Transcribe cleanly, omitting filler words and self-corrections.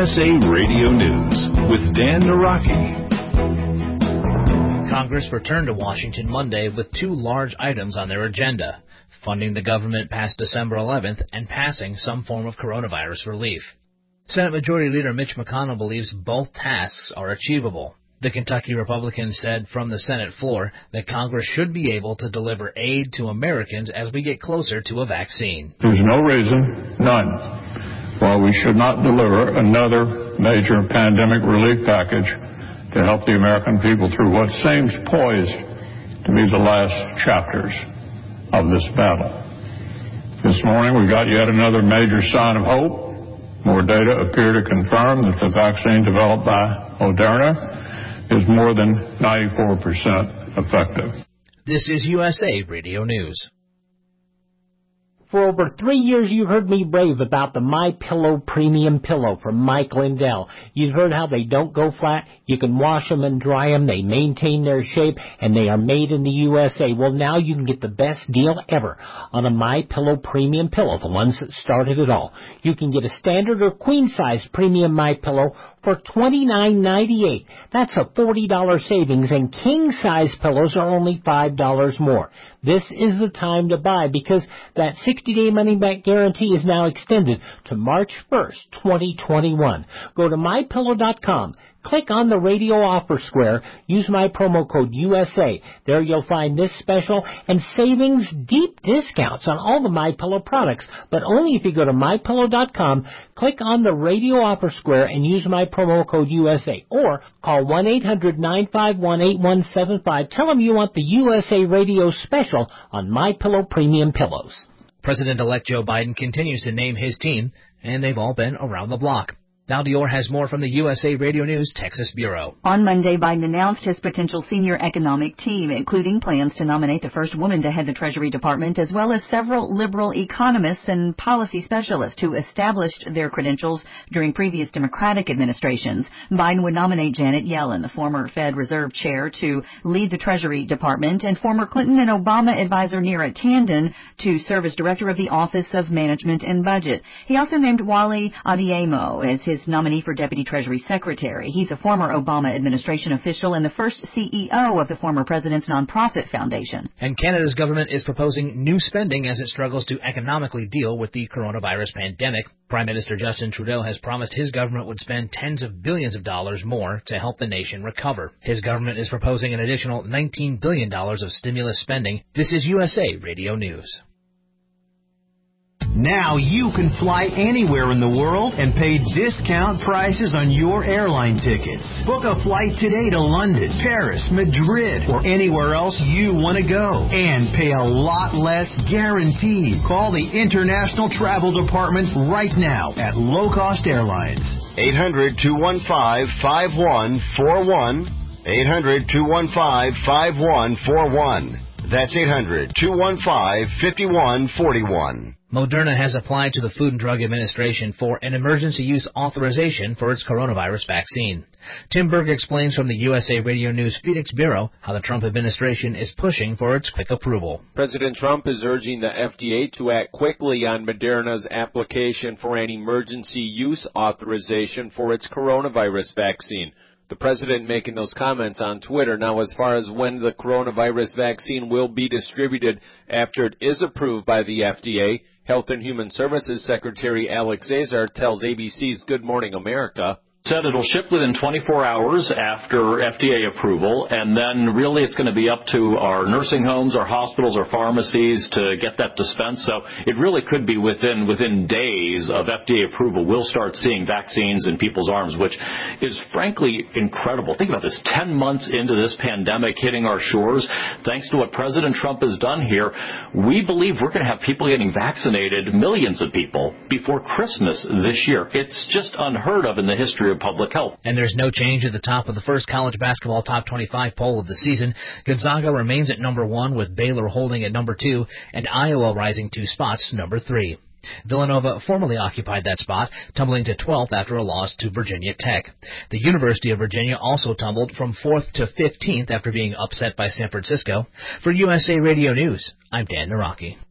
USA Radio News with Dan Naraki. Congress returned to Washington Monday with two large items on their agenda: funding the government past December 11th and passing some form of coronavirus relief. Senate Majority Leader Mitch McConnell believes both tasks are achievable. The Kentucky Republican said from the Senate floor that Congress should be able to deliver aid to Americans as we get closer to a vaccine. There's no reason, none, why we should not deliver another major pandemic relief package to help the American people through what seems poised to be the last chapters of this battle. This morning we got yet another major sign of hope. More data appear to confirm that the vaccine developed by Moderna is more than 94% effective. This is USA Radio News. For over 3 years, you heard me rave about the MyPillow Premium Pillow from Mike Lindell. You've heard how they don't go flat. You can wash them and dry them. They maintain their shape, and they are made in the USA. Well, now you can get the best deal ever on a MyPillow Premium Pillow, the ones that started it all. You can get a standard or queen-size premium MyPillow for $29.98. That's a $40 savings, and king-size pillows are only $5 more. This is the time to buy because that 60-day money-back guarantee is now extended to March 1st, 2021. Go to MyPillow.com. Click on the radio offer square. Use my promo code USA. There you'll find this special and savings, deep discounts on all the MyPillow products, but only if you go to MyPillow.com, click on the radio offer square and use my promo code USA. Or call 1-800-951-8175. Tell them you want the USA Radio special on MyPillow Premium Pillows. President-elect Joe Biden continues to name his team, and they've all been around the block. Val Dior has more from the USA Radio News Texas Bureau. On Monday, Biden announced his potential senior economic team, including plans to nominate the first woman to head the Treasury Department, as well as several liberal economists and policy specialists who established their credentials during previous Democratic administrations. Biden would nominate Janet Yellen, the former Fed Reserve Chair, to lead the Treasury Department, and former Clinton and Obama advisor Neera Tanden to serve as Director of the Office of Management and Budget. He also named Wally Adeyemo as his nominee for Deputy Treasury Secretary. He's a former Obama administration official and the first CEO of the former president's nonprofit foundation. And Canada's government is proposing new spending as it struggles to economically deal with the coronavirus pandemic. Prime Minister Justin Trudeau has promised his government would spend tens of billions of dollars more to help the nation recover. His government is proposing an additional $19 billion of stimulus spending. This is USA Radio News. Now you can fly anywhere in the world and pay discount prices on your airline tickets. Book a flight today to London, Paris, Madrid, or anywhere else you want to go. And pay a lot less guaranteed. Call the International Travel Department right now at Low Cost Airlines. 800-215-5141. 800-215-5141. That's 800-215-5141. Moderna has applied to the Food and Drug Administration for an emergency use authorization for its coronavirus vaccine. Tim Berg explains from the USA Radio News Phoenix Bureau how the Trump administration is pushing for its quick approval. President Trump is urging the FDA to act quickly on Moderna's application for an emergency use authorization for its coronavirus vaccine. The president making those comments on Twitter. Now, as far as when the coronavirus vaccine will be distributed after it is approved by the FDA, Health and Human Services Secretary Alex Azar tells ABC's Good Morning America, said it'll ship within 24 hours after FDA approval, and then really it's going to be up to our nursing homes, our hospitals, our pharmacies to get that dispensed. So it really could be within days of FDA approval, we'll start seeing vaccines in people's arms, which is frankly incredible. Think about this, 10 months into this pandemic hitting our shores, thanks to what President Trump has done here, we believe we're going to have people getting vaccinated, millions of people, before Christmas this year. It's just unheard of in the history of public health. And there's no change at the top of the first college basketball top 25 poll of the season. Gonzaga remains at number 1, with Baylor holding at number 2, and Iowa rising 2 spots, number 3. Villanova formerly occupied that spot, tumbling to 12th after a loss to Virginia Tech. The University of Virginia also tumbled from 4th to 15th after being upset by San Francisco. For USA Radio News, I'm Dan Naraki.